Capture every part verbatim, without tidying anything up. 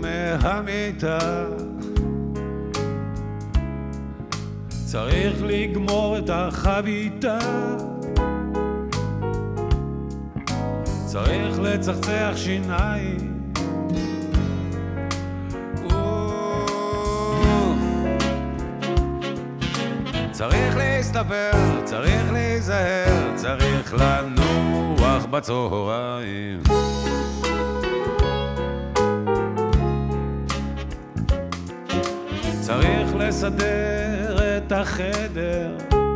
מהמיטה, צריך לגמור את החביתה, צריך לצחצח שיניים, צריך להסתפר, צריך להיזהר, צריך לנוח בצהריים. צריך לסדר את החדר,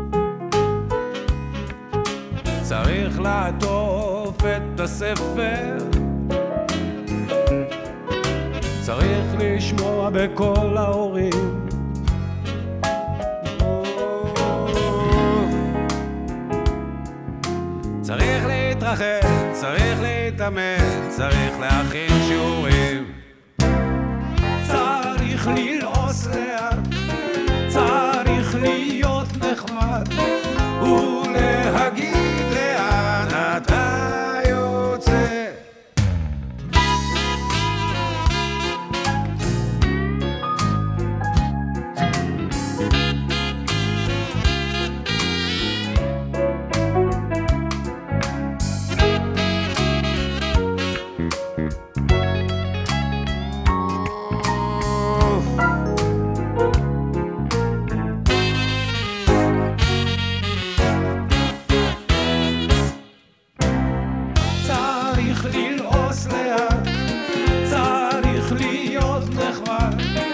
צריך לעטוף את הספר, צריך לשמוע בכל ההורים, צריך להתרחב, צריך להתאמן, צריך להכין שיעורים, צריך ללעוס לאט, צריך להיות נחמד ולהגיד לאן אתה יוצא. ללעוס לאט, צריך להיות נחמד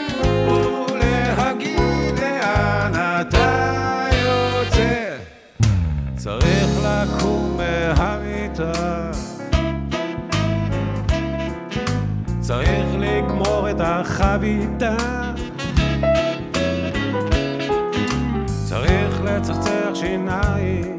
ולהגיד לאן אתה יוצא. צריך לקום מהמיטה, צריך לגמור את החביתה, צריך לצחצח שיניים,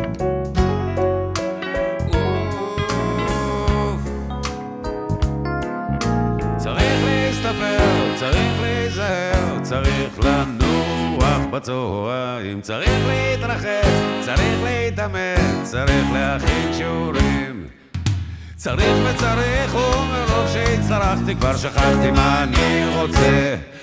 צריך להיזהר, צריך לנוח בצהריים, צריך להתרחץ, צריך להתאמן, צריך להכין שיעורים, צריך וצריך, ומרוב שהצטרכתי כבר שכחתי מה אני רוצה.